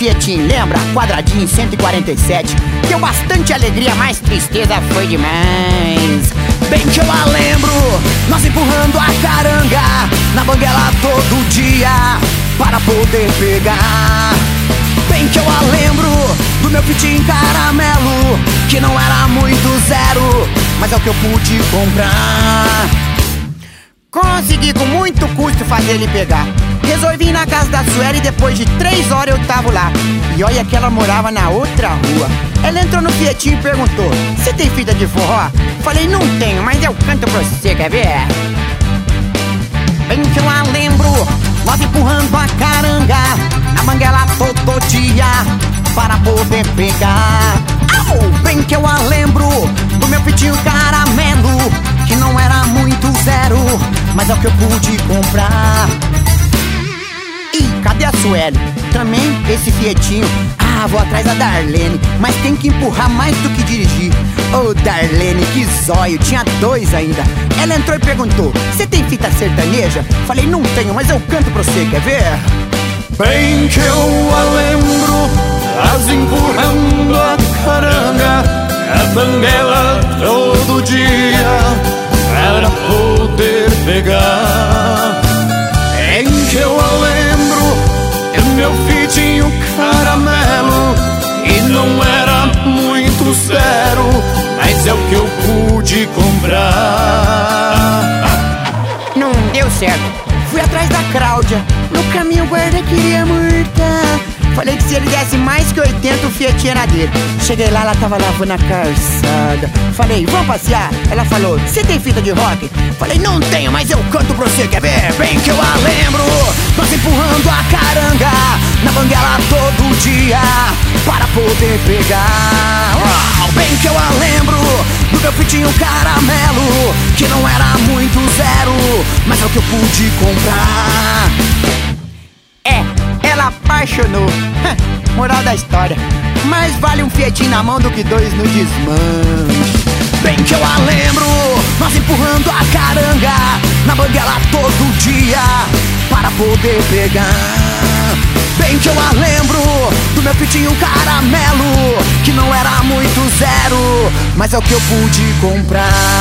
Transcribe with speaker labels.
Speaker 1: Fiatinho, lembra? Quadradinho 147. Deu bastante alegria, mas tristeza foi demais. Bem que eu a lembro, nós empurrando a caranga na banguela todo dia para poder pegar. Bem que eu a lembro do meu fitinho caramelo, que não era muito zero, mas é o que eu pude comprar. Consegui com muito custo fazer ele pegar. Resolvi ir na casa da Sueli e depois de 3 horas eu tava lá. E olha que ela morava na outra rua. Ela entrou no Fiatinho e perguntou: "Você tem fita de forró?" Falei: "Não tenho, mas eu canto pra você, quer ver?" Bem que eu a lembro, nós empurrando a caranga na banguela todo dia para poder pegar. Bem que eu a lembro do meu fitinho caramelo, que não era muito zero, mas é o que eu pude comprar. Ih, cadê a Sueli? Também esse Fiatinho. Vou atrás da Darlene, mas tem que empurrar mais do que dirigir. Ô Darlene, que zóio, tinha 2 ainda. Ela entrou e perguntou: "Você tem fita sertaneja?" Falei: "Não tenho, mas eu canto pra você, quer ver?"
Speaker 2: Bem que eu a lembro, as empurrando a caranga, a banguela todo dia para poder pegar. Bem que eu a lembro, é meu fitinho caramelo, e não era muito zero, mas é o que eu pude comprar.
Speaker 1: Não deu certo. Fui atrás da Cláudia. No caminho o guarda queria multar. Falei que se ele desse mais que 80, o Fiatinho era dele. Cheguei lá, ela tava lavando a calçada. Falei: "Vamos passear?" Ela falou: "Você tem fita de rock?" Falei: "Não tenho, mas eu canto pra você, quer ver?" Bem que eu a lembro, nós empurrando a caranga na banguela todo dia para poder pegar. Bem que eu a lembro do meu fitinho caramelo, que não era muito zero, mas é o que eu pude comprar. Ela apaixonou. Moral da história: mais vale um Fiatinho na mão do que 2 no desmanche. Bem que eu a lembro, nós empurrando a caranga na banguela todo dia para poder pegar. Bem que eu a lembro do meu fitinho caramelo, que não era muito zero, mas é o que eu pude comprar.